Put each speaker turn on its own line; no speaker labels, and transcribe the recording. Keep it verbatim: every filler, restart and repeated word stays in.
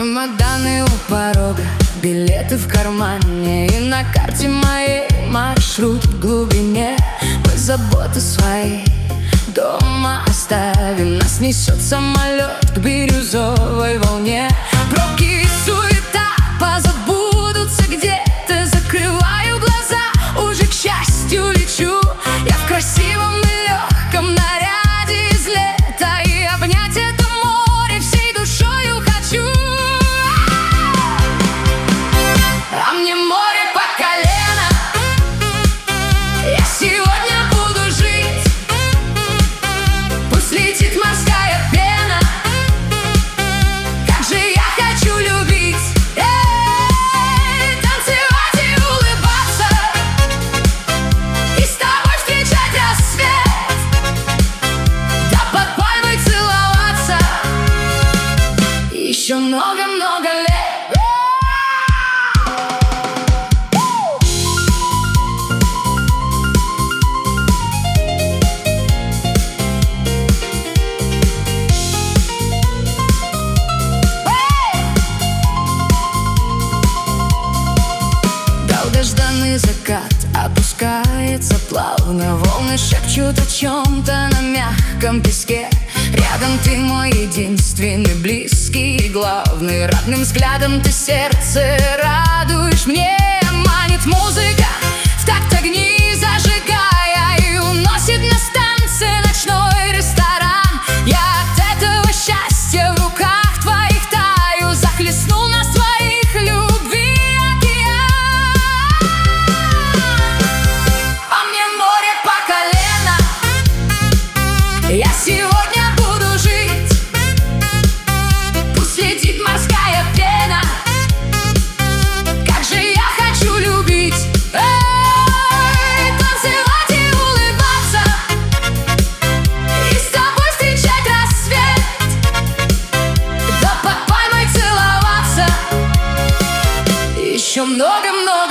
Чемоданы у порога, билеты в кармане, и на карте моей маршрут в глубине. Мы заботы свои дома оставим, нас несет самолет к бирюзовой волне. Пробки и суета позабудутся где-то, закрываю глаза, уже к счастью лечу. Я в красивом и легком наряде из лета, и обнять это море всей душою хочу. А мне море по колено, я сегодня буду жить. Пусть летит морская пена, как же я хочу любить. Эй, танцевать и улыбаться, и с тобой встречать рассвет, да под пальмой целоваться еще много-много лет. Долгожданный закат опускается плавно, волны шепчут о чем-то на мягком песке. Рядом ты мой единственный, близкий и главный. Родным взглядом ты сердце радуешь мне. Манит музыка, в такт огни зажигая, и уносит на станции ночной ресторан. Я от этого счастья в руках твоих таю, захлестнул нас своих любви океан. А мне море по колено, я сегодня буду жить. Пусть летит морская пена, как же я хочу любить. Эй, танцевать и улыбаться, и с тобой встречать рассвет, да под пальмой целоваться еще много-много